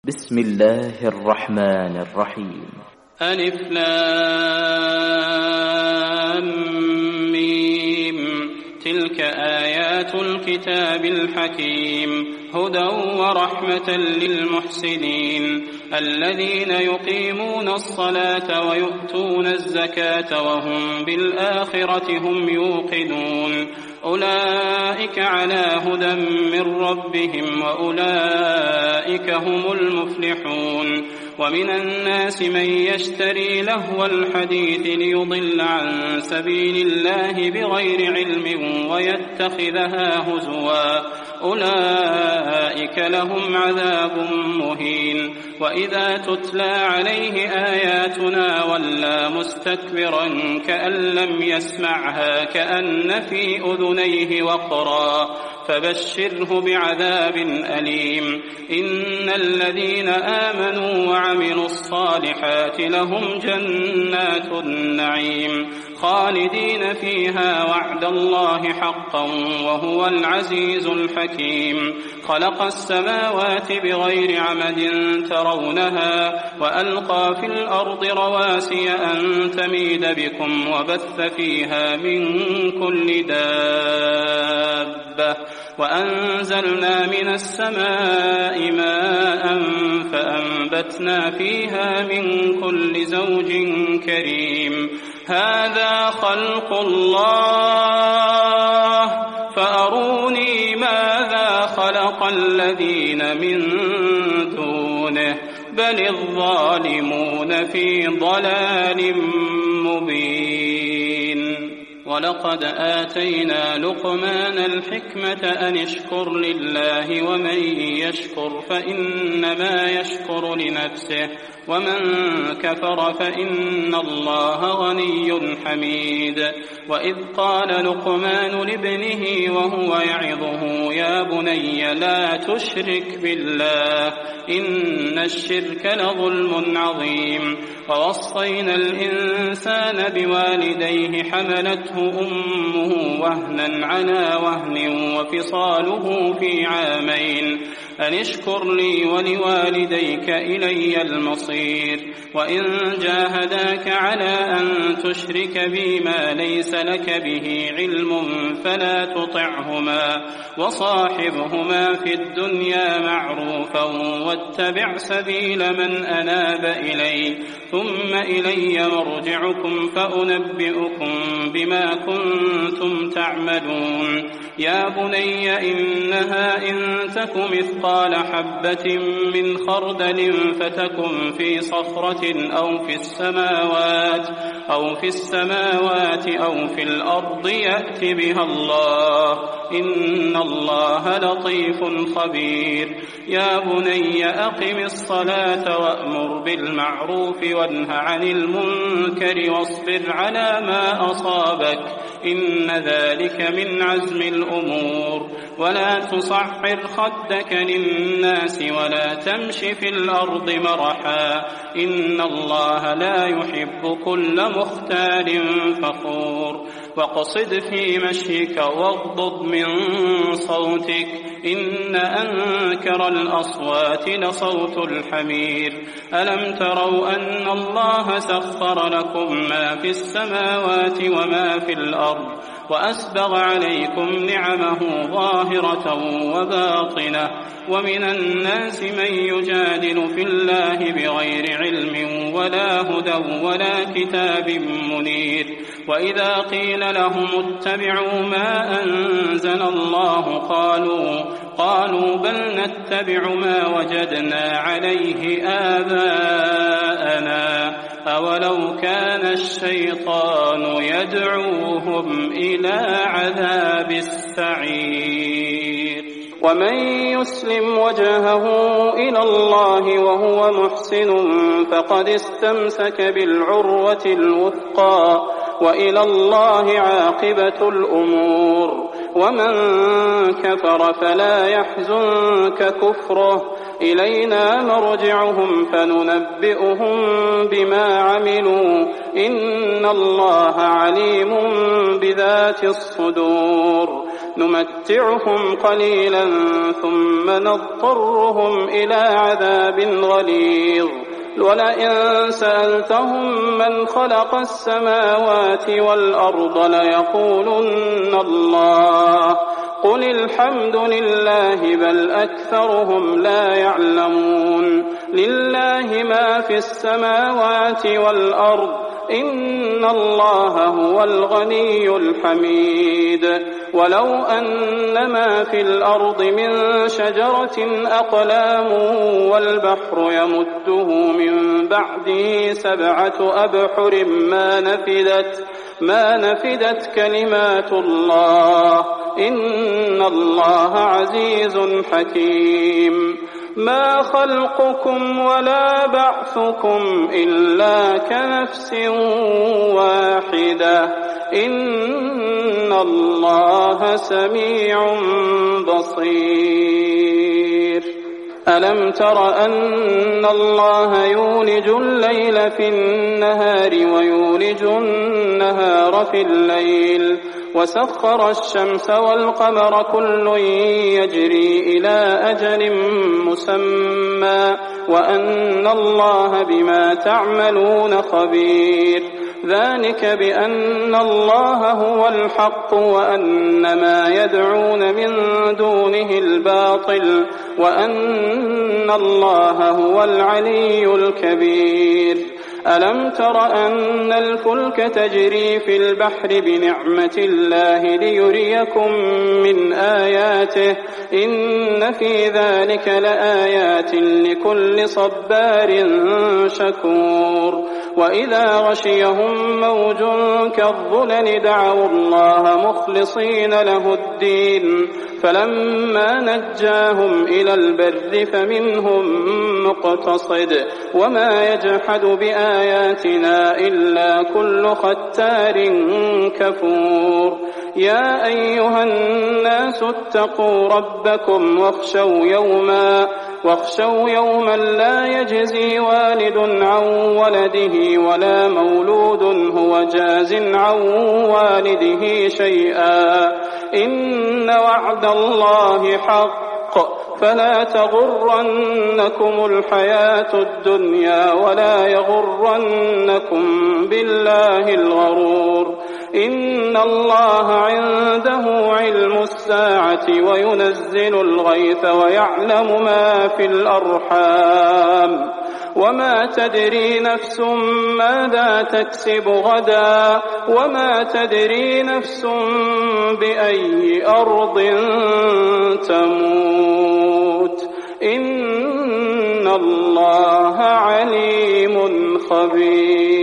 بسم الله الرحمن الرحيم. ألف لام ميم. تلك آيات الكتاب الحكيم هدى ورحمة للمحسنين الذين يقيمون الصلاة ويؤتون الزكاة وهم بالآخرة هم يوقنون أولئك على هدى من ربهم وأولئك هم المفلحون. ومن الناس من يشتري لهو الحديث ليضل عن سبيل الله بغير علم ويتخذها هزوا أولئك لهم عذاب مهين. وإذا تتلى عليه آياتنا ولى مستكبرا كأن لم يسمعها كأن في أذنيه وقرا فبشره بعذاب أليم. إن الذين آمنوا وعملوا الصالحات لهم جنات النعيم خالدين فيها وعد الله حقا وهو العزيز الحكيم. خلق السماوات بغير عمد ترونها وألقى في الأرض رواسي أن تميد بكم وبث فيها من كل دابة وأنزلنا من السماء ماء فأنبتنا فيها من كل زوج كريم. هذا خلق الله فأروني ماذا خلق الذين من دونه بل الظالمون في ضلال مبين. ولقد آتينا لقمان الحكمة أن اشكر لله ومن يشكر فإنما يشكر لنفسه ومن كفر فإن الله غني حميد. وإذ قال لقمان لابنه وهو يعظه يا بني لا تشرك بالله إن الشرك لظلم عظيم. ووصينا الإنسان بوالديه حملته أمه وهنا على وهن وفصاله في عامين أن اشكر لي ولوالديك إلي المصير. وإن جاهداك على أن تشرك بي ما ليس لك به علم فلا تطعهما وصاحبهما في الدنيا معروفا واتبع سبيل من أناب إلي ثم إلي مرجعكم فأنبئكم بما كنتم تعملون. يا بني إنها إن تك مثقال حبة من خردل فتكن في صخرة أو في السماوات أو في الأرض يأت بها الله إن الله لطيف خبير. يا بني أقم الصلاة وأمر بالمعروف وانه عن المنكر واصبر على ما أصابك إن ذلك من عزم الأمور. ولا تصعر خدك للناس ولا تمش في الأرض مرحا إن الله لا يحب كل مختال فخور. واقصد في مشيك واغضض من صوتك إن أنكر الأصوات لصوت الحمير. ألم تروا أن الله سخر لكم ما في السماوات وما في الأرض وأسبغ عليكم نعمه ظاهرة وباطنة. ومن الناس من يجادل في الله بغير علم ولا هدى ولا كتاب منير. وإذا قيل لهم اتبعوا ما أنزل الله قالوا بل نتبع ما وجدنا عليه آباءنا أولو كان الشيطان يدعوهم إلى عذاب السعير. ومن يسلم وجهه إلى الله وهو محسن فقد استمسك بالعروة الوثقى وإلى الله عاقبة الأمور. ومن كفر فلا يحزنك كفره إلينا مرجعهم فننبئهم بما عملوا إن الله عليم بذات الصدور. نمتعهم قليلا ثم نضطرهم إلى عذاب غليظ ولئن سألتهم من خلق السماوات والأرض ليقولن الله قل الحمد لله بل أكثرهم لا يعلمون لله ما في السماوات والأرض إن الله هو الغني الحميد ولو أن ما في الأرض من شجرة أقلام والبحر يمده من بعده 7 أبحر ما نفدت كلمات الله إن الله عزيز حكيم ما خلقكم ولا بعثكم إلا كنفس واحدة إن الله سميع بصير ألم تر أن الله يولج الليل في النهار ويولج النهار في الليل وسخر الشمس والقمر كل يجري إلى أجل مسمى وأن الله بما تعملون خبير ذلك بأن الله هو الحق وأن ما يدعون من دونه الباطل وأن الله هو العلي الكبير ألم تر أن الفلك تجري في البحر بنعمة الله ليريكم من آياته إن في ذلك لآيات لكل صبار شكور وإذا غشيهم موج كالظلل دعوا الله مخلصين له الدين فلما نجاهم إلى البر فمنهم مقتصد وما يجحد بآياتنا إلا كل ختار كفور يا أيها الناس اتقوا ربكم واخشوا يوما لا يجزي والد عن ولده ولا مولود هو جاز عن والده شيئا إن وعد الله حق فلا تغرنكم الحياة الدنيا ولا يغرنكم بالله الغرور إن الله عنده علم الساعة وينزل الغيث ويعلم ما في الأرحام وما تدري نفس ماذا تكسب غدا وما تدري نفس بأي أرض تموت إن الله عليم خبير